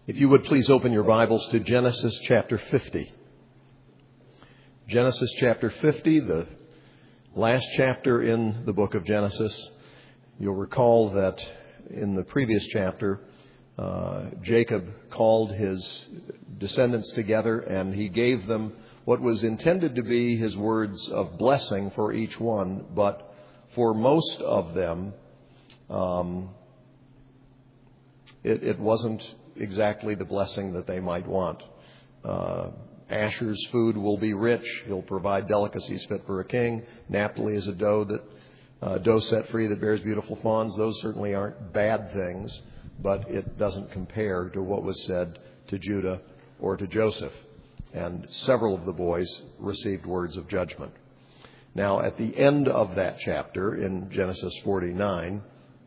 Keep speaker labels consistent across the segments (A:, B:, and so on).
A: If you would please open your Bibles to Genesis chapter 50. Genesis chapter 50, the last chapter in the book of Genesis. You'll recall that in the previous chapter, Jacob called his descendants together and he gave them what was intended to be his words of blessing for each one, but for most of them, it wasn't exactly the blessing that they might want. Asher's food will be rich. He'll provide delicacies fit for a king. Naphtali is a doe set free that bears beautiful fawns. Those certainly aren't bad things, but it doesn't compare to what was said to Judah or to Joseph. And several of the boys received words of judgment. Now, at the end of that chapter, in Genesis 49,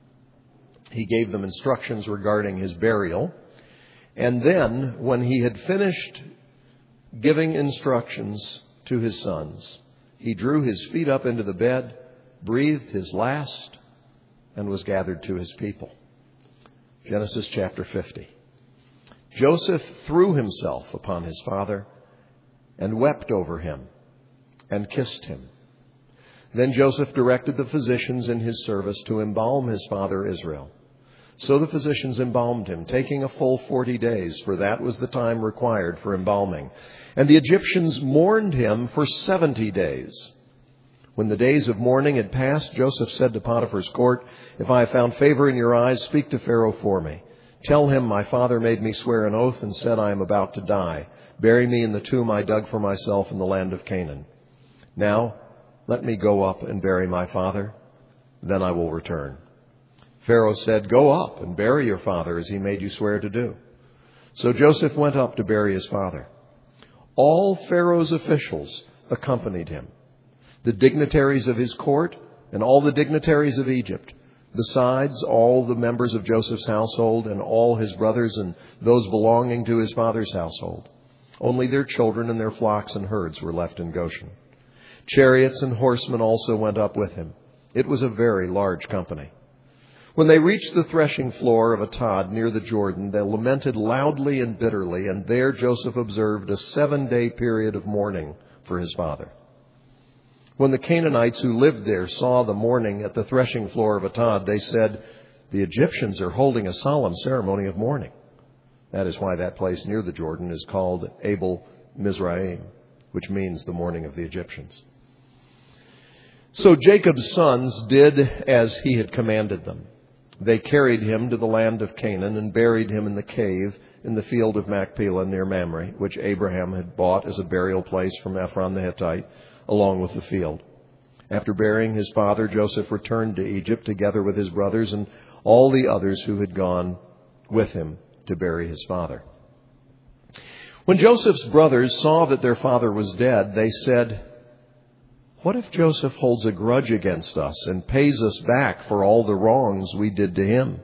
A: he gave them instructions regarding his burial. And then, when he had finished giving instructions to his sons, he drew his feet up into the bed, breathed his last, and was gathered to his people. Genesis chapter 50. Joseph threw himself upon his father and wept over him and kissed him. Then Joseph directed the physicians in his service to embalm his father Israel. So the physicians embalmed him, taking a full 40 days, for that was the time required for embalming. And the Egyptians mourned him for 70 days. When the days of mourning had passed, Joseph said to Potiphar's court, "If I have found favor in your eyes, speak to Pharaoh for me. Tell him my father made me swear an oath and said, I am about to die. Bury me in the tomb I dug for myself in the land of Canaan. Now let me go up and bury my father, then I will return." Pharaoh said, "Go up and bury your father as he made you swear to do." So Joseph went up to bury his father. All Pharaoh's officials accompanied him, the dignitaries of his court and all the dignitaries of Egypt, besides all the members of Joseph's household and all his brothers and those belonging to his father's household. Only their children and their flocks and herds were left in Goshen. Chariots and horsemen also went up with him. It was a very large company. When they reached the threshing floor of Atad near the Jordan, they lamented loudly and bitterly, and there Joseph observed a 7-day period of mourning for his father. When the Canaanites who lived there saw the mourning at the threshing floor of Atad, they said, "The Egyptians are holding a solemn ceremony of mourning." That is why that place near the Jordan is called Abel Mizraim, which means the mourning of the Egyptians. So Jacob's sons did as he had commanded them. They carried him to the land of Canaan and buried him in the cave in the field of Machpelah near Mamre, which Abraham had bought as a burial place from Ephron the Hittite, along with the field. After burying his father, Joseph returned to Egypt together with his brothers and all the others who had gone with him to bury his father. When Joseph's brothers saw that their father was dead, they said, "What if Joseph holds a grudge against us and pays us back for all the wrongs we did to him?"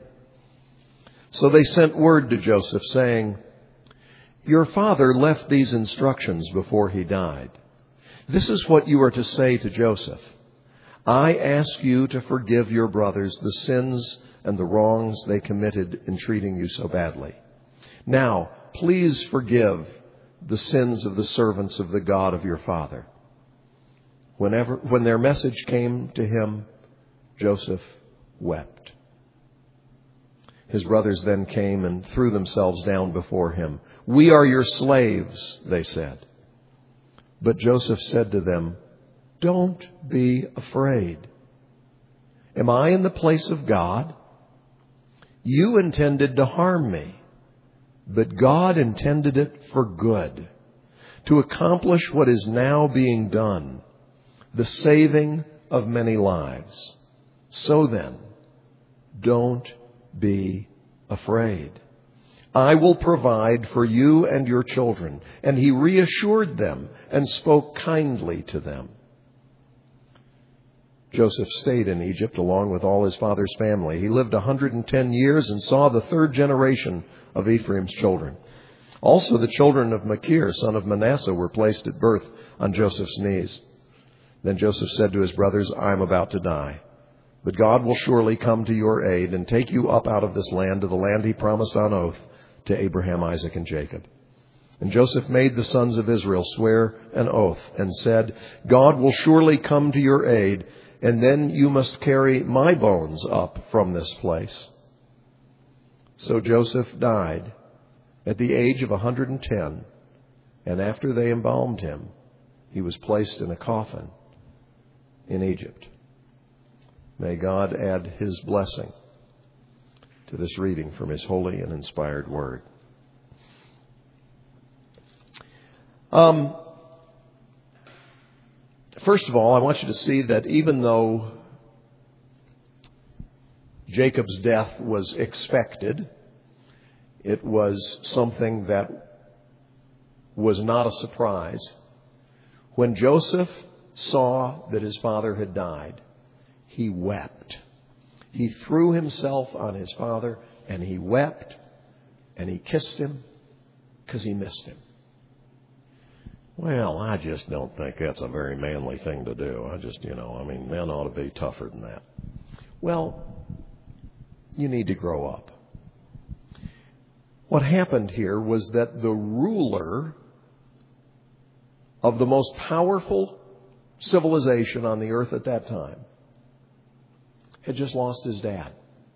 A: So they sent word to Joseph saying, "Your father left these instructions before he died. This is what you are to say to Joseph. I ask you to forgive your brothers the sins and the wrongs they committed in treating you so badly. Now, please forgive the sins of the servants of the God of your father." When their message came to him, Joseph wept. His brothers then came and threw themselves down before him. "We are your slaves," they said. But Joseph said to them, "Don't be afraid. Am I in the place of God? You intended to harm me, but God intended it for good, to accomplish what is now being done, the saving of many lives. So then, don't be afraid. I will provide for you and your children." And he reassured them and spoke kindly to them. Joseph stayed in Egypt along with all his father's family. He lived 110 years and saw the third generation of Ephraim's children. Also the children of Machir, son of Manasseh, were placed at birth on Joseph's knees. Then Joseph said to his brothers, "I am about to die, but God will surely come to your aid and take you up out of this land to the land he promised on oath to Abraham, Isaac, and Jacob. And Joseph made the sons of Israel swear an oath and said, God will surely come to your aid, and then you must carry my bones up from this place. So Joseph died at the age of 110, and after they embalmed him, he was placed in a coffin in Egypt. May God add his blessing to this reading from his holy and inspired word. First of all, I want you to see that even though Jacob's death was expected, it was something that was not a surprise. When Joseph saw that his father had died, he wept. He threw himself on his father and he wept and he kissed him because he missed him. Well, I just don't think that's a very manly thing to do. Men ought to be tougher than that. Well, you need to grow up. What happened here was that the ruler of the most powerful civilization on the earth at that time had just lost his dad.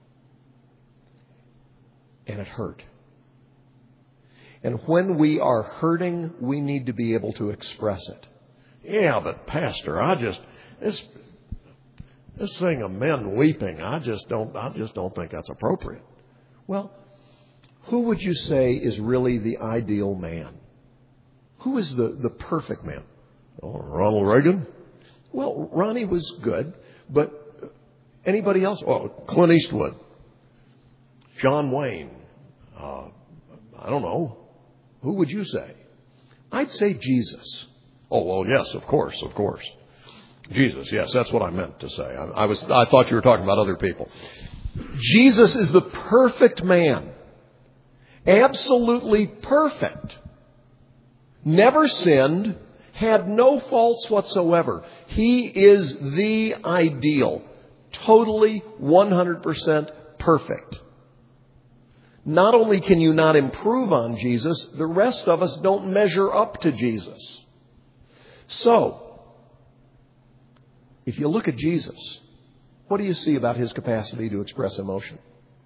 A: And it hurt. And when we are hurting, we need to be able to express it. Yeah, but Pastor, this thing of men weeping, I just don't think that's appropriate. Well, who would you say is really the ideal man? Who is the perfect man? Oh, Ronald Reagan? Well, Ronnie was good, but anybody else? Oh, Clint Eastwood, John Wayne. I don't know. Who would you say? I'd say Jesus. Oh, well, yes, of course. Jesus, yes, that's what I meant to say. I thought you were talking about other people. Jesus is the perfect man. Absolutely perfect. Never sinned. Had no faults whatsoever. He is the ideal. Totally 100% perfect. Not only can you not improve on Jesus, the rest of us don't measure up to Jesus. So, if you look at Jesus, what do you see about his capacity to express emotion?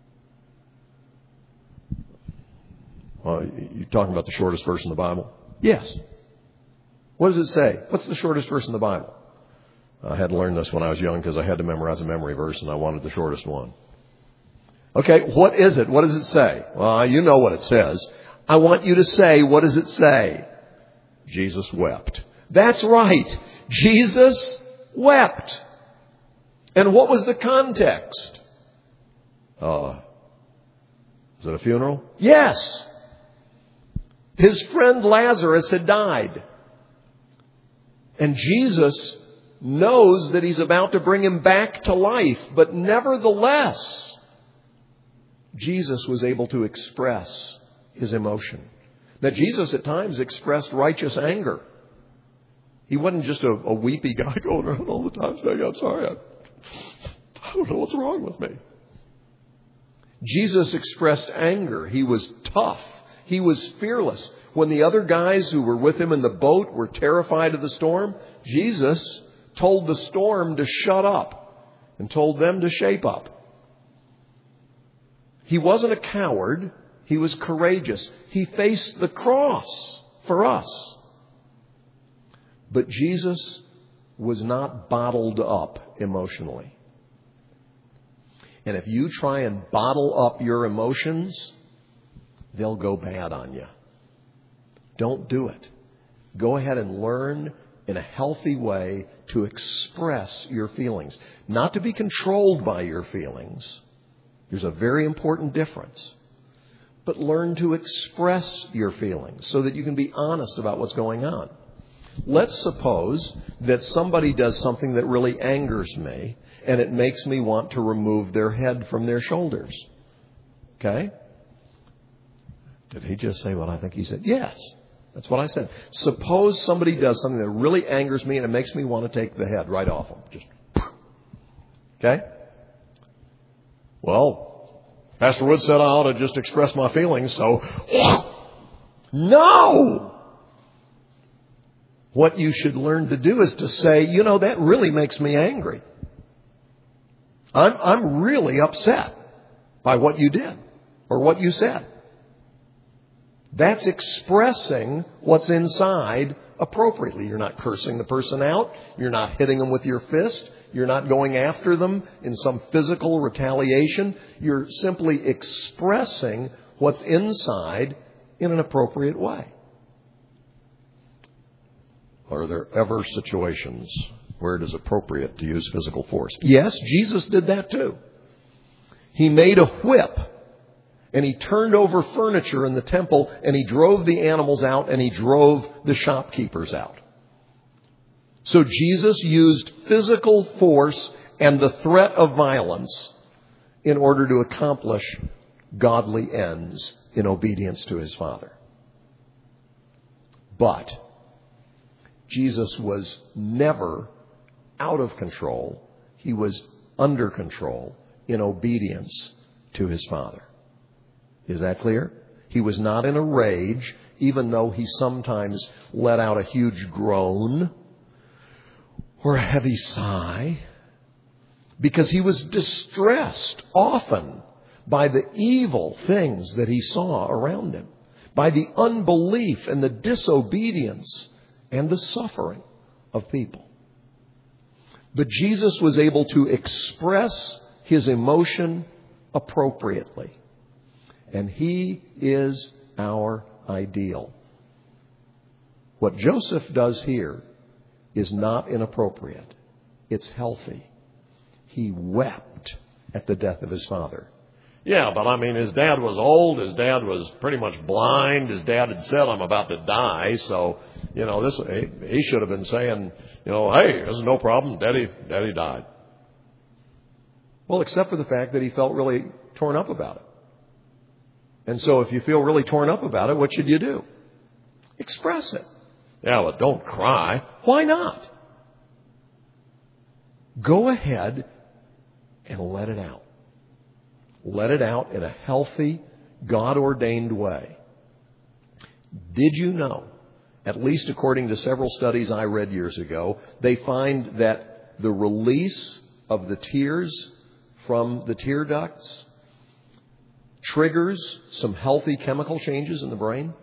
A: Well, you're talking about the shortest verse in the Bible? Yes. What does it say? What's the shortest verse in the Bible? I had to learn this when I was young because I had to memorize a memory verse and I wanted the shortest one. Okay, what is it? What does it say? Well, you know what it says. I want you to say, what does it say? Jesus wept. That's right. Jesus wept. And what was the context? Was it a funeral? Yes. His friend Lazarus had died. And Jesus knows that he's about to bring him back to life. But nevertheless, Jesus was able to express his emotion. Now, Jesus at times expressed righteous anger. He wasn't just a weepy guy going around all the time saying, I'm sorry, I don't know what's wrong with me. Jesus expressed anger. He was tough. He was fearless. When the other guys who were with him in the boat were terrified of the storm, Jesus told the storm to shut up and told them to shape up. He wasn't a coward. He was courageous. He faced the cross for us. But Jesus was not bottled up emotionally. And if you try and bottle up your emotions, they'll go bad on you. Don't do it. Go ahead and learn in a healthy way to express your feelings. Not to be controlled by your feelings. There's a very important difference. But learn to express your feelings so that you can be honest about what's going on. Let's suppose that somebody does something that really angers me and it makes me want to remove their head from their shoulders. Okay? Did he just say what I think he said? Yes. That's what I said. Suppose somebody does something that really angers me and it makes me want to take the head right off them. Just, okay? Well, Pastor Wood said I ought to just express my feelings, so no! What you should learn to do is to say, that really makes me angry. I'm really upset by what you did or what you said. That's expressing what's inside appropriately. You're not cursing the person out. You're not hitting them with your fist. You're not going after them in some physical retaliation. You're simply expressing what's inside in an appropriate way. Are there ever situations where it is appropriate to use physical force? Yes, Jesus did that too. He made a whip, and he turned over furniture in the temple, and he drove the animals out, and he drove the shopkeepers out. So Jesus used physical force and the threat of violence in order to accomplish godly ends in obedience to his Father. But Jesus was never out of control. He was under control in obedience to his Father. Is that clear? He was not in a rage, even though he sometimes let out a huge groan or a heavy sigh, because he was distressed often by the evil things that he saw around him, by the unbelief and the disobedience and the suffering of people. But Jesus was able to express his emotion appropriately. And he is our ideal. What Joseph does here is not inappropriate. It's healthy. He wept at the death of his father. Yeah, but his dad was old. His dad was pretty much blind. His dad had said, I'm about to die. So, he should have been saying, hey, this is no problem. Daddy died. Well, except for the fact that he felt really torn up about it. And so if you feel really torn up about it, what should you do? Express it. Yeah, but don't cry. Why not? Go ahead and let it out. Let it out in a healthy, God-ordained way. Did you know, at least according to several studies I read years ago, they find that the release of the tears from the tear ducts triggers some healthy chemical changes in the brain?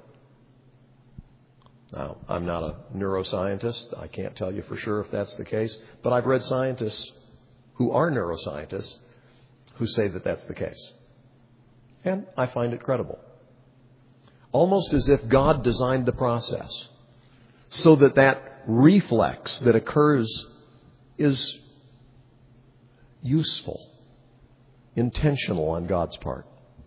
A: Now, I'm not a neuroscientist. I can't tell you for sure if that's the case. But I've read scientists who are neuroscientists who say that that's the case. And I find it credible. Almost as if God designed the process so that reflex that occurs is useful, intentional on God's part.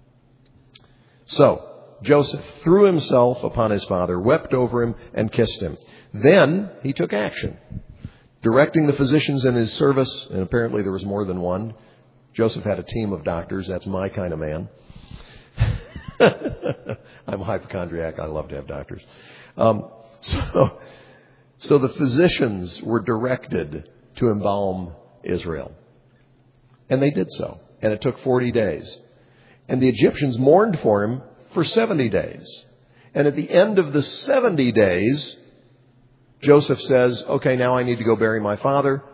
A: So, Joseph threw himself upon his father, wept over him, and kissed him. Then he took action, directing the physicians in his service, and apparently there was more than one. Joseph had a team of doctors. That's my kind of man. I'm a hypochondriac. I love to have doctors. So the physicians were directed to embalm Israel. And they did so. And it took 40 days. And the Egyptians mourned for him for 70 days. And at the end of the 70 days, Joseph says, okay, now I need to go bury my father.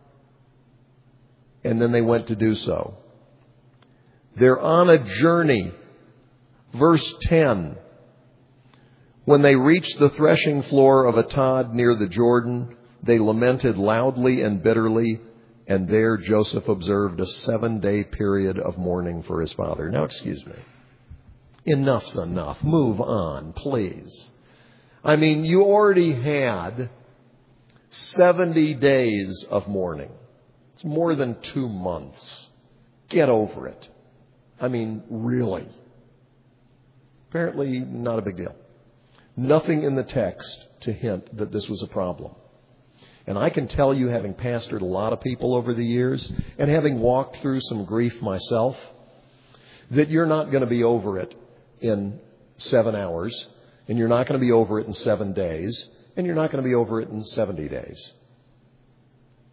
A: And then they went to do so. They're on a journey. Verse 10. When they reached the threshing floor of Atad near the Jordan, they lamented loudly and bitterly. And there Joseph observed a 7-day period of mourning for his father. Now, excuse me. Enough's enough. Move on, please. You already had 70 days of mourning. It's more than 2 months. Get over it. Really. Apparently not a big deal. Nothing in the text to hint that this was a problem. And I can tell you, having pastored a lot of people over the years and having walked through some grief myself, that you're not going to be over it in 7 hours, and you're not going to be over it in 7 days, and you're not going to be over it in 70 days.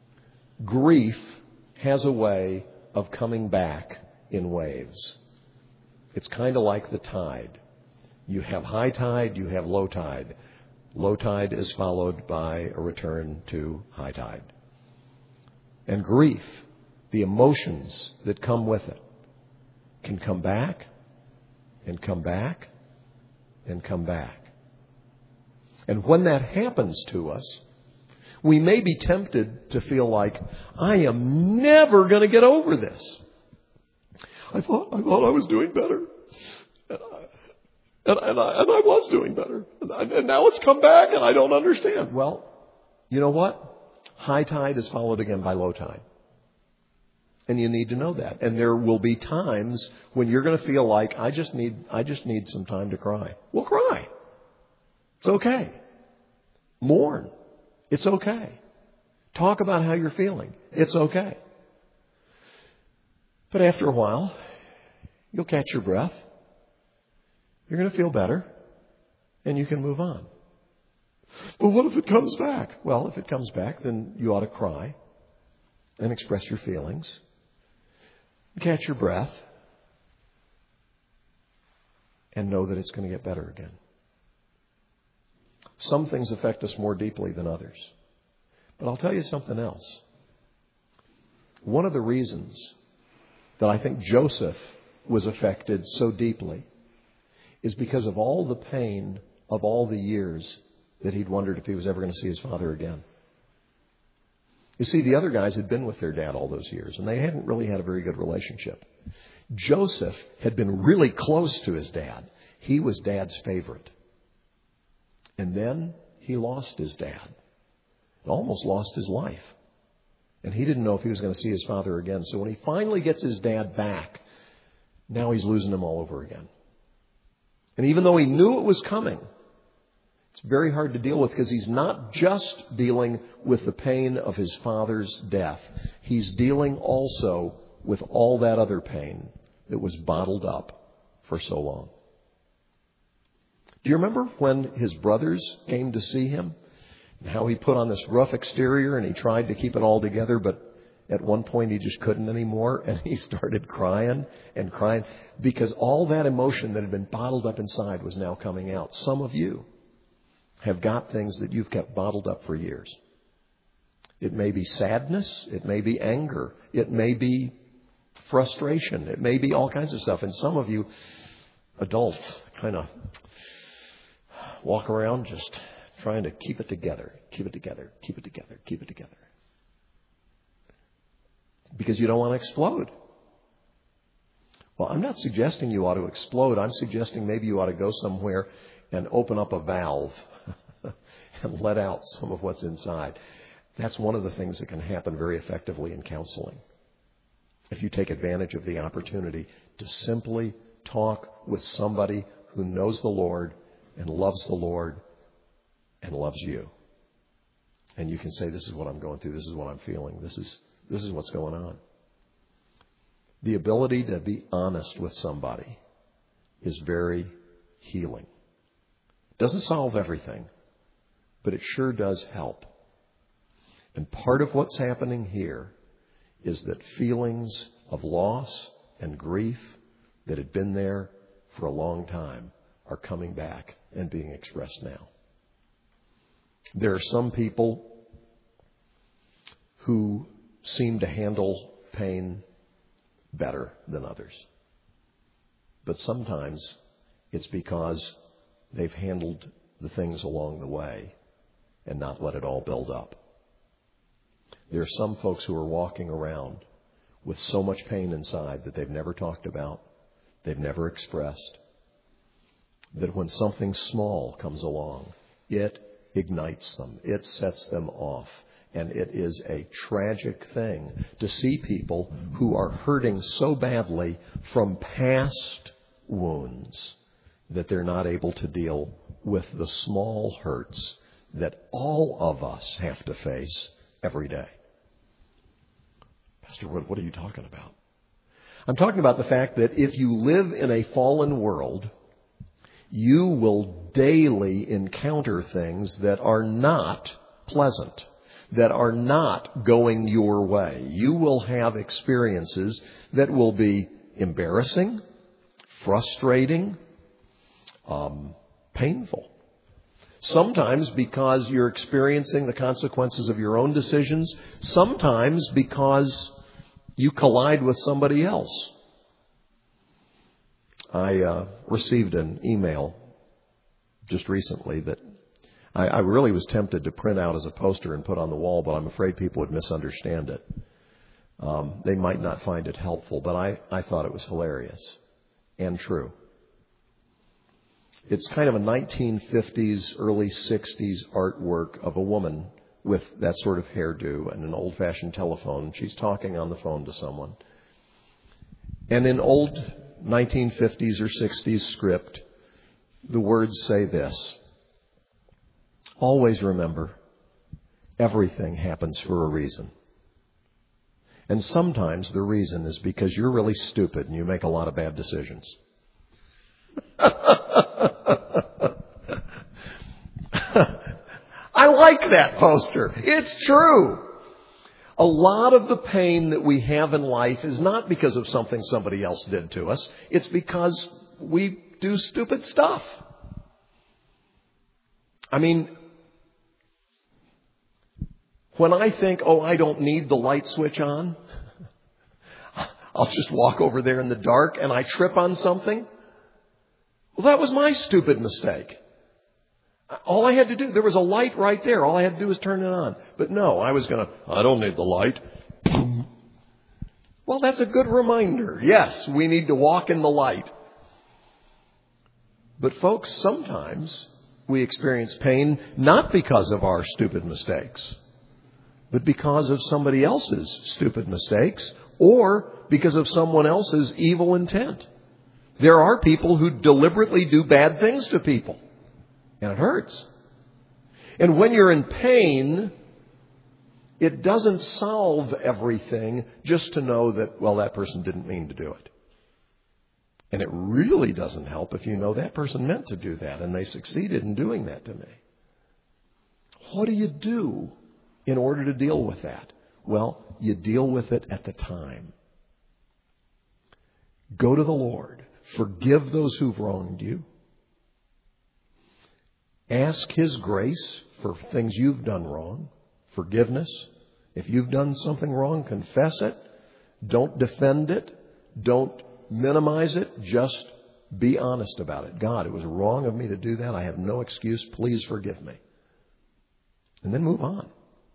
A: Grief has a way of coming back in waves. It's kind of like the tide. You have high tide, you have low tide. Low tide is followed by a return to high tide. And grief, the emotions that come with it, can come back and come back and come back. And when that happens to us, we may be tempted to feel like, I am never going to get over this. I thought I was doing better. And I was doing better. And now it's come back and I don't understand. Well, you know what? High tide is followed again by low tide. And you need to know that. And there will be times when you're going to feel like, I just need some time to cry. Well, cry. It's okay. Mourn. It's okay. Talk about how you're feeling. It's okay. But after a while, you'll catch your breath. You're going to feel better. And you can move on. But what if it comes back? Well, if it comes back, then you ought to cry and express your feelings. Catch your breath. And know that it's going to get better again. Some things affect us more deeply than others. But I'll tell you something else. One of the reasons that I think Joseph was affected so deeply is because of all the pain of all the years that he'd wondered if he was ever going to see his father again. You see, the other guys had been with their dad all those years, and they hadn't really had a very good relationship. Joseph had been really close to his dad. He was Dad's favorite. And then he lost his dad. And almost lost his life. And he didn't know if he was going to see his father again. So when he finally gets his dad back, now he's losing him all over again. And even though he knew it was coming, it's very hard to deal with because he's not just dealing with the pain of his father's death. He's dealing also with all that other pain that was bottled up for so long. Do you remember when his brothers came to see him? And how he put on this rough exterior and he tried to keep it all together, but at one point he just couldn't anymore, and he started crying and crying because all that emotion that had been bottled up inside was now coming out. Some of you have got things that you've kept bottled up for years. It may be sadness. It may be anger. It may be frustration. It may be all kinds of stuff. And some of you adults kind of walk around just trying to keep it together, keep it together, keep it together, keep it together. Because you don't want to explode. Well, I'm not suggesting you ought to explode. I'm suggesting maybe you ought to go somewhere and open up a valve and let out some of what's inside. That's one of the things that can happen very effectively in counseling. If you take advantage of the opportunity to simply talk with somebody who knows the Lord and loves the Lord and loves you. And you can say, this is what I'm going through. This is what I'm feeling. This is what's going on. The ability to be honest with somebody is very healing. It doesn't solve everything, but it sure does help. And part of what's happening here is that feelings of loss and grief that had been there for a long time are coming back and being expressed now. There are some people who seem to handle pain better than others. But sometimes it's because they've handled the things along the way and not let it all build up. There are some folks who are walking around with so much pain inside that they've never talked about, they've never expressed, that when something small comes along, it ignites them, it sets them off. And it is a tragic thing to see people who are hurting so badly from past wounds that they're not able to deal with the small hurts that all of us have to face every day. Pastor, what are you talking about? I'm talking about the fact that if you live in a fallen world, you will daily encounter things that are not pleasant, that are not going your way. You will have experiences that will be embarrassing, frustrating, painful. Sometimes because you're experiencing the consequences of your own decisions. Sometimes because you collide with somebody else. I received an email just recently that I really was tempted to print out as a poster and put on the wall, but I'm afraid people would misunderstand it. They might not find it helpful, but I thought it was hilarious and true. It's kind of a 1950s, early 60s artwork of a woman with that sort of hairdo and an old-fashioned telephone. She's talking on the phone to someone. And in old 1950s or 60s script, the words say this: always remember, everything happens for a reason. And sometimes the reason is because you're really stupid and you make a lot of bad decisions. I like that poster. It's true. A lot of the pain that we have in life is not because of something somebody else did to us. It's because we do stupid stuff. I mean, when I think, I don't need the light switch on, I'll just walk over there in the dark and I trip on something. Well, that was my stupid mistake. All I had to do, there was a light right there. All I had to do was turn it on. But no, I don't need the light. Well, that's a good reminder. Yes, we need to walk in the light. But folks, sometimes we experience pain not because of our stupid mistakes, but because of somebody else's stupid mistakes or because of someone else's evil intent. There are people who deliberately do bad things to people, and it hurts. And when you're in pain, it doesn't solve everything just to know that, that person didn't mean to do it. And it really doesn't help if you know that person meant to do that and they succeeded in doing that to me. What do you do in order to deal with that? Well, you deal with it at the time. Go to the Lord. Forgive those who've wronged you. Ask His grace for things you've done wrong. Forgiveness. If you've done something wrong, confess it. Don't defend it. Don't minimize it. Just be honest about it. God, it was wrong of me to do that. I have no excuse. Please forgive me. And then move on.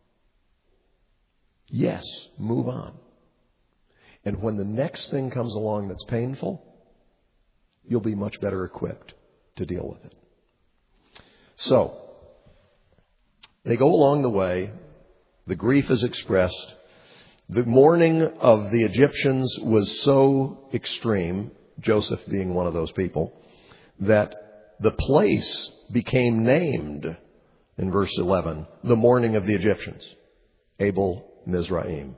A: Yes, move on. And when the next thing comes along that's painful, you'll be much better equipped to deal with it. So, they go along the way. The grief is expressed. The mourning of the Egyptians was so extreme, Joseph being one of those people, that the place became named, in verse 11, the mourning of the Egyptians, Abel Mizraim.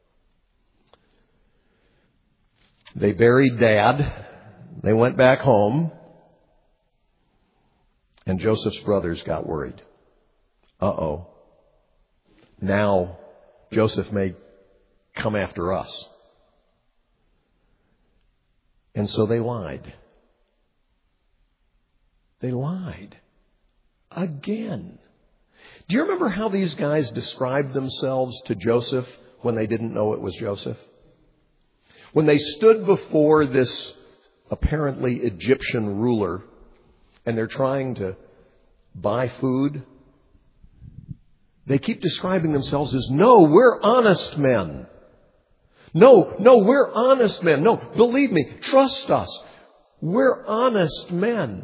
A: They buried Dad. They went back home. And Joseph's brothers got worried. Now Joseph may come after us. And so they lied. They lied. Again. Do you remember how these guys described themselves to Joseph when they didn't know it was Joseph? When they stood before this apparently Egyptian ruler and they're trying to buy food, they keep describing themselves as, no, we're honest men. No, we're honest men. No, believe me, trust us. We're honest men.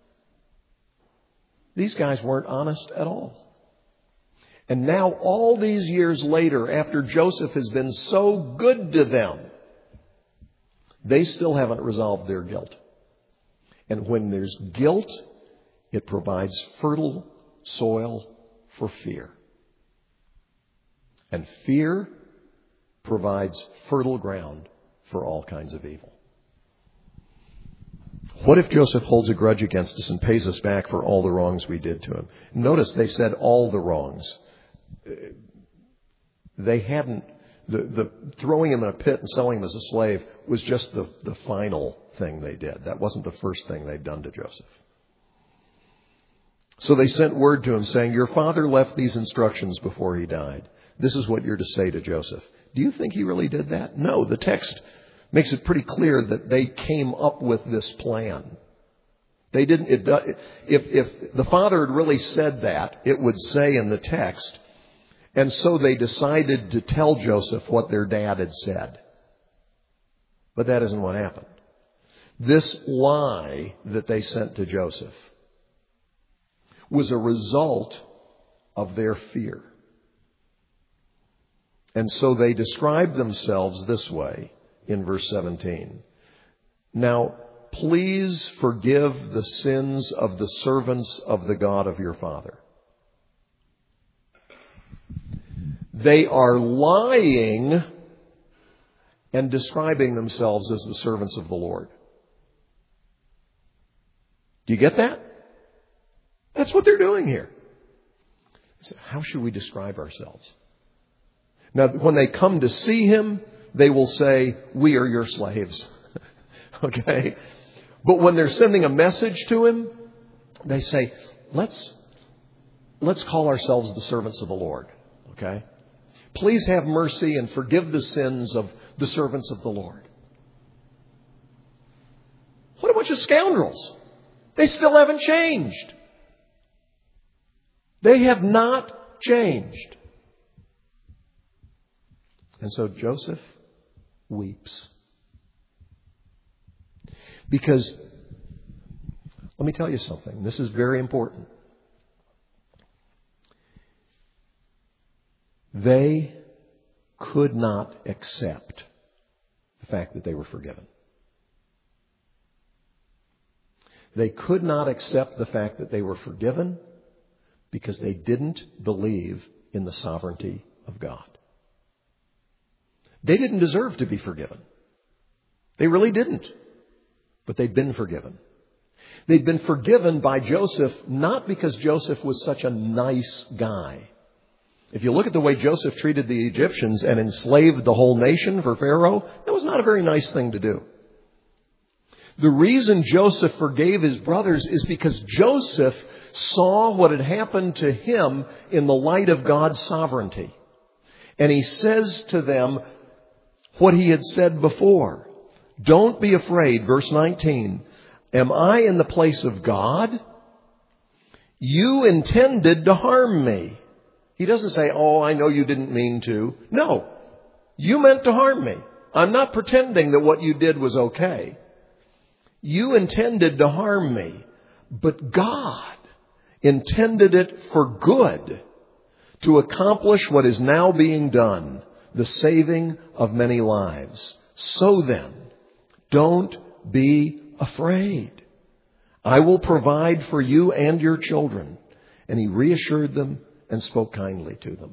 A: These guys weren't honest at all. And now, all these years later, after Joseph has been so good to them, they still haven't resolved their guilt. And when there's guilt, it provides fertile soil for fear. And fear provides fertile ground for all kinds of evil. What if Joseph holds a grudge against us and pays us back for all the wrongs we did to him? Notice they said all the wrongs. They hadn't, the throwing him in a pit and selling him as a slave was just the final thing they did. That wasn't the first thing they'd done to Joseph. So they sent word to him saying, "Your father left these instructions before he died. This is what you're to say to Joseph." Do you think he really did that? No, the text makes it pretty clear that they came up with this plan. They didn't. If the father had really said that, it would say in the text, and so they decided to tell Joseph what their dad had said. But that isn't what happened. This lie that they sent to Joseph was a result of their fear. And so they describe themselves this way in verse 17. "Now, please forgive the sins of the servants of the God of your father." They are lying and describing themselves as the servants of the Lord. Do you get that? That's what they're doing here. So how should we describe ourselves? Now, when they come to see him, they will say, "We are your slaves." Okay? But when they're sending a message to him, they say, let's call ourselves the servants of the Lord. Okay? "Please have mercy and forgive the sins of the servants of the Lord." What a bunch of scoundrels. They still haven't changed. They have not changed. And so Joseph weeps. Because, let me tell you something. This is very important. They could not accept the fact that they were forgiven. They could not accept the fact that they were forgiven because they didn't believe in the sovereignty of God. They didn't deserve to be forgiven. They really didn't. But they'd been forgiven. They'd been forgiven by Joseph, not because Joseph was such a nice guy. If you look at the way Joseph treated the Egyptians and enslaved the whole nation for Pharaoh, that was not a very nice thing to do. The reason Joseph forgave his brothers is because Joseph saw what had happened to him in the light of God's sovereignty. And he says to them what he had said before. "Don't be afraid." Verse 19. "Am I in the place of God? You intended to harm me." He doesn't say, "Oh, I know you didn't mean to." No, you meant to harm me. I'm not pretending that what you did was okay. You intended to harm me, but God intended it for good, to accomplish what is now being done, the saving of many lives. So then, don't be afraid. I will provide for you and your children. And he reassured them and spoke kindly to them.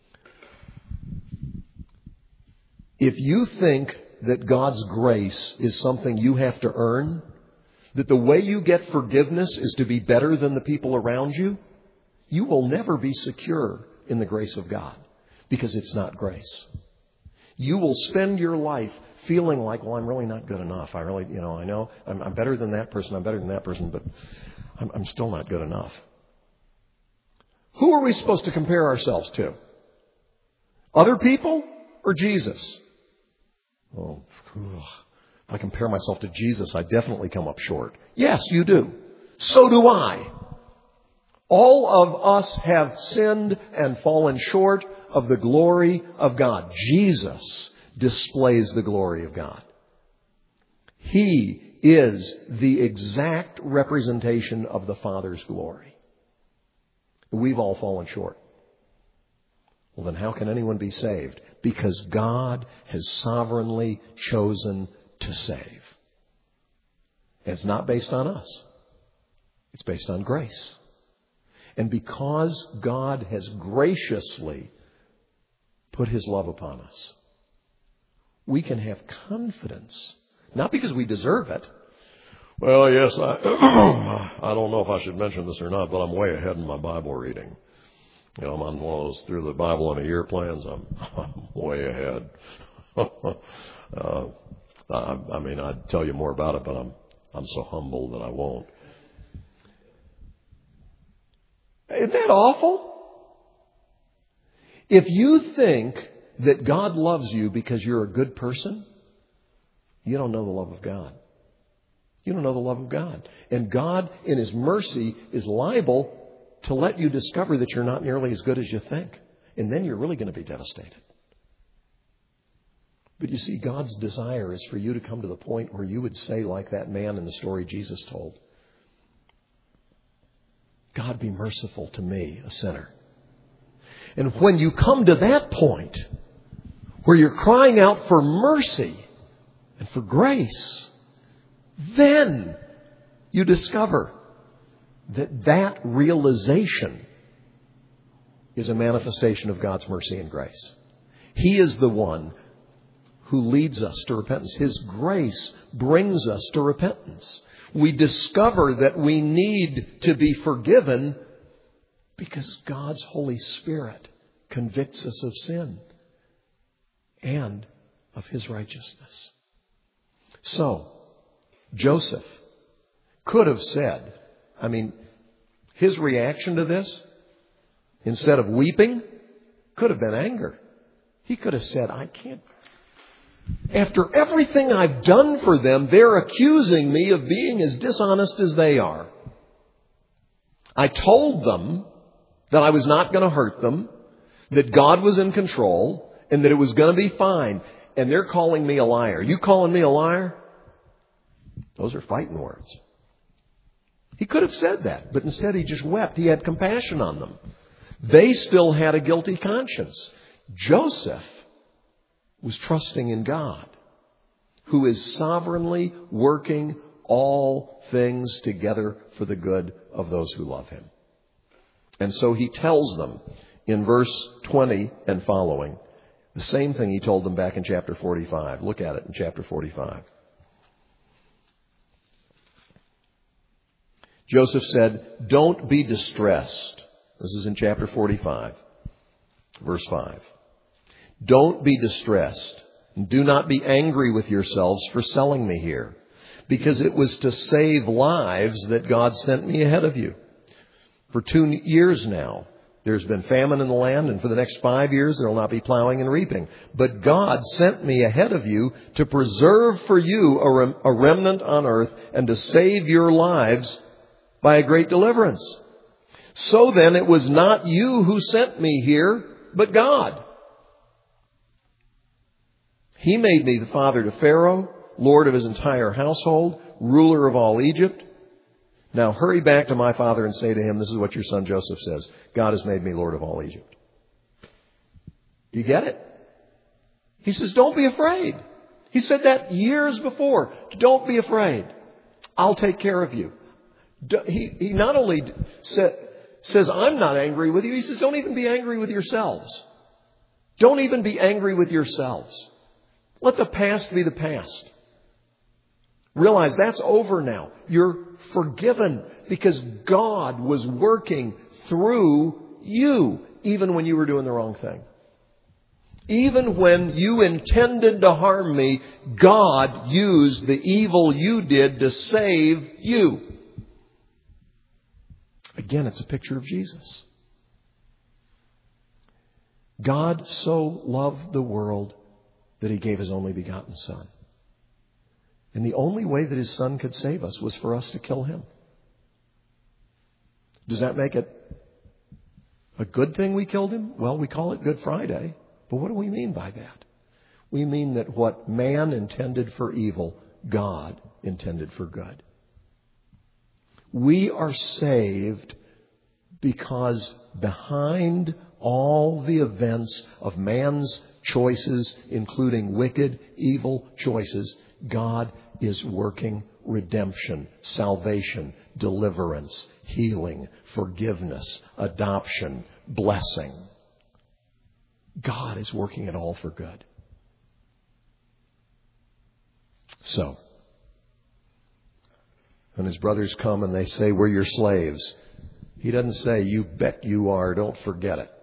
A: If you think that God's grace is something you have to earn, that the way you get forgiveness is to be better than the people around you, you will never be secure in the grace of God, because it's not grace. You will spend your life feeling like, well, I'm really not good enough. I know I'm better than that person. I'm better than that person, but I'm still not good enough. Who are we supposed to compare ourselves to? Other people or Jesus? Oh, if I compare myself to Jesus, I definitely come up short. Yes, you do. So do I. All of us have sinned and fallen short of the glory of God. Jesus displays the glory of God. He is the exact representation of the Father's glory. We've all fallen short. Well, then how can anyone be saved? Because God has sovereignly chosen to save. It's not based on us. It's based on grace. And because God has graciously put His love upon us, we can have confidence. Not because we deserve it. Well, yes, I don't know if I should mention this or not, but I'm way ahead in my Bible reading. I'm on one of those through the Bible in a year plans. I'm way ahead. I'd tell you more about it, but I'm so humble that I won't. Isn't that awful? If you think that God loves you because you're a good person, you don't know the love of God. You don't know the love of God. And God, in His mercy, is liable to let you discover that you're not nearly as good as you think. And then you're really going to be devastated. But you see, God's desire is for you to come to the point where you would say, like that man in the story Jesus told, God, be merciful to me, a sinner. And when you come to that point where you're crying out for mercy and for grace, then you discover that realization is a manifestation of God's mercy and grace. He is the one who leads us to repentance. His grace brings us to repentance. We discover that we need to be forgiven because God's Holy Spirit convicts us of sin and of His righteousness. So, Joseph could have said, his reaction to this, instead of weeping, could have been anger. He could have said, I can't. After everything I've done for them, they're accusing me of being as dishonest as they are. I told them that I was not going to hurt them, that God was in control, and that it was going to be fine. And they're calling me a liar. You calling me a liar? Those are fighting words. He could have said that, but instead he just wept. He had compassion on them. They still had a guilty conscience. Joseph was trusting in God, who is sovereignly working all things together for the good of those who love Him. And so he tells them in verse 20 and following the same thing he told them back in chapter 45. Look at it in chapter 45. Joseph said, don't be distressed. This is in chapter 45, verse 5. Don't be distressed, and do not be angry with yourselves for selling me here, because it was to save lives that God sent me ahead of you. For 2 years now, there's been famine in the land, and for the next 5 years there will not be plowing and reaping. But God sent me ahead of you to preserve for you a remnant on earth and to save your lives by a great deliverance. So then it was not you who sent me here, but God. He made me the father to Pharaoh, lord of his entire household, ruler of all Egypt. Now hurry back to my father and say to him, this is what your son Joseph says. God has made me Lord of all Egypt. You get it? He says, don't be afraid. He said that years before. Don't be afraid. I'll take care of you. He not only says, I'm not angry with you. He says, don't even be angry with yourselves. Don't even be angry with yourselves. Let the past be the past. Realize that's over now. You're forgiven because God was working through you, even when you were doing the wrong thing. Even when you intended to harm me, God used the evil you did to save you. Again, it's a picture of Jesus. God so loved the world that He gave His only begotten Son. And the only way that His Son could save us was for us to kill Him. Does that make it a good thing we killed Him? Well, we call it Good Friday. But what do we mean by that? We mean that what man intended for evil, God intended for good. We are saved because behind all the events of man's choices, including wicked, evil choices, God is working redemption, salvation, deliverance, healing, forgiveness, adoption, blessing. God is working it all for good. So, when his brothers come and they say, we're your slaves, he doesn't say, you bet you are, don't forget it.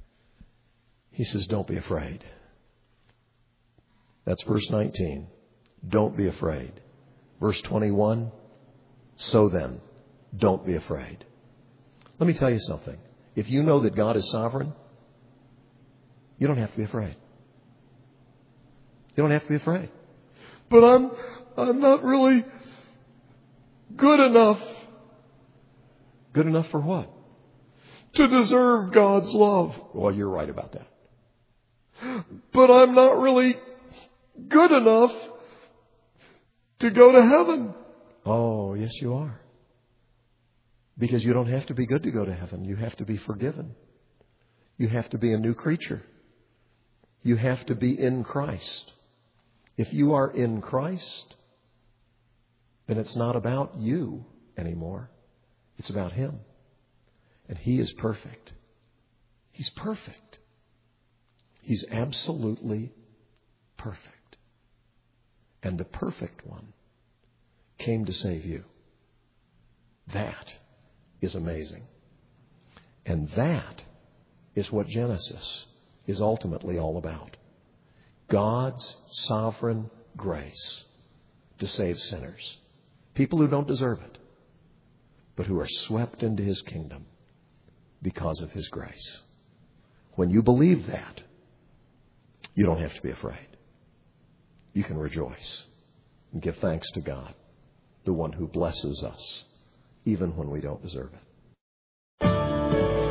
A: He says, don't be afraid. That's verse 19. don't be afraid. Verse 21, so then, don't be afraid. Let me tell you something. If you know that God is sovereign, you don't have to be afraid. You don't have to be afraid. But I'm not really good enough. Good enough for what? To deserve God's love. Well, you're right about that. But I'm not really good enough to go to heaven. Oh, yes, you are. Because you don't have to be good to go to heaven. You have to be forgiven. You have to be a new creature. You have to be in Christ. If you are in Christ, then it's not about you anymore. It's about Him. And He is perfect. He's perfect. He's absolutely perfect. And the perfect one came to save you. That is amazing. And that is what Genesis is ultimately all about. God's sovereign grace to save sinners. People who don't deserve it, but who are swept into His kingdom because of His grace. When you believe that, you don't have to be afraid. You can rejoice and give thanks to God, the one who blesses us, even when we don't deserve it.